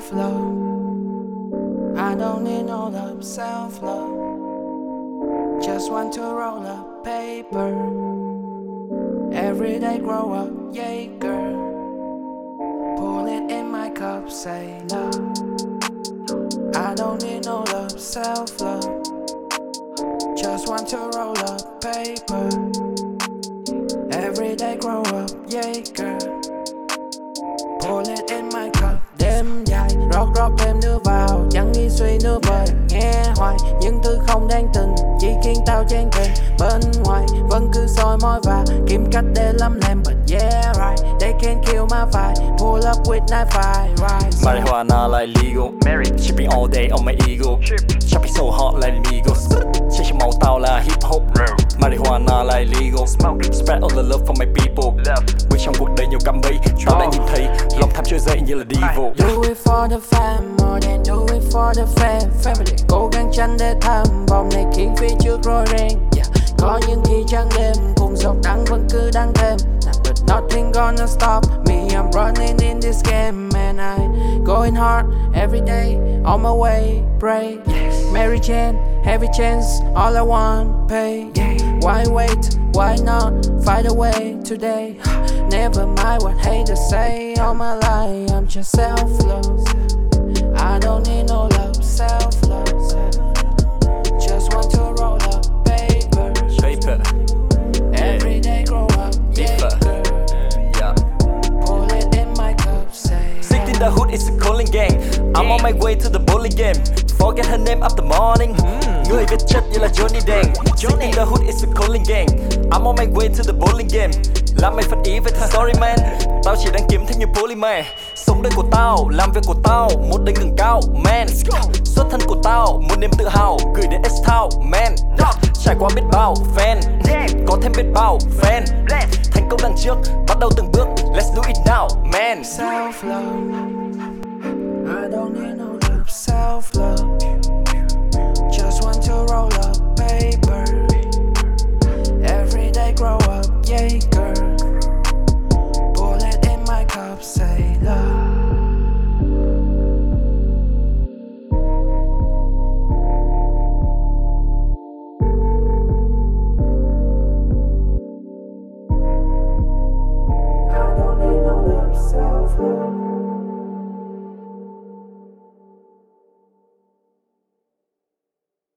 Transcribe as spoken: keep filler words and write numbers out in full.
self-love. I don't need no love, self-love. Just want to roll up paper. Every day grow up, yeah girl. Pull it in my cup, say love. I don't need no love, self-love. Just want to roll up paper. Every day grow up, yeah girl. Pull it in my cup. Đêm dài rót rót thêm nước vào, chẳng nghĩ suy nước vời. Nghe hoài những thứ không đáng tình, chỉ khiến tao chán chừng. Bên ngoài vẫn cứ soi mói và kiếm cách để lắm lem. But yeah right, they can't kill my vibe. Pull up with knife fight, right. Marijuana like legal, married, shipping all day on my ego. Shopping so hot like Migos. Chasing màu tao là hip hop. Marijuana like legal, spread all the love for my people. Vì trong cuộc đời nhiều cạm bẫy, tao đã nhìn thấy lòng tham trỗi dậy như là devil. Do it for the fam, more than do it for the fam. Family cố gắng tránh để tham vòng này khiến phía trước rối ren. Yeah. Có những khi trắng đêm cùng dọc đắng vẫn cứ đắng thêm. But nothing gonna stop me, I'm running in this game. And I going hard every day, on my way, pray. Yes. Mary Jane, every chance, all I want, pay. Yeah. Why wait, why not, fight away today. Never mind what haters say, all my life I'm just self-love. I don't need no love, self-love. Just want to roll up paper. Paper. Every day grow up, yeah girl. Yeah. Pull it in my cup, say Sick in the hood is a calling gang. I'm on my way to the bowling game. Forget her name after morning. Người viết chất như là Johnny Dang. Sick in the hood is a calling gang. I'm on my way to the bowling game. Làm mày phật ý về the story man. Tao chỉ đang kiếm thêm nhiều polymer. Sống đời của tao, làm việc của tao, một đỉnh ngừng cao, man. Xuất thân của tao, một niềm tự hào, gửi đến S-Town, man. Trải qua biết bao fan, có thêm biết bao fan. Thành công đằng trước, bắt đầu từng bước. Let's do it now, man. self-love. I don't need no love, self-love.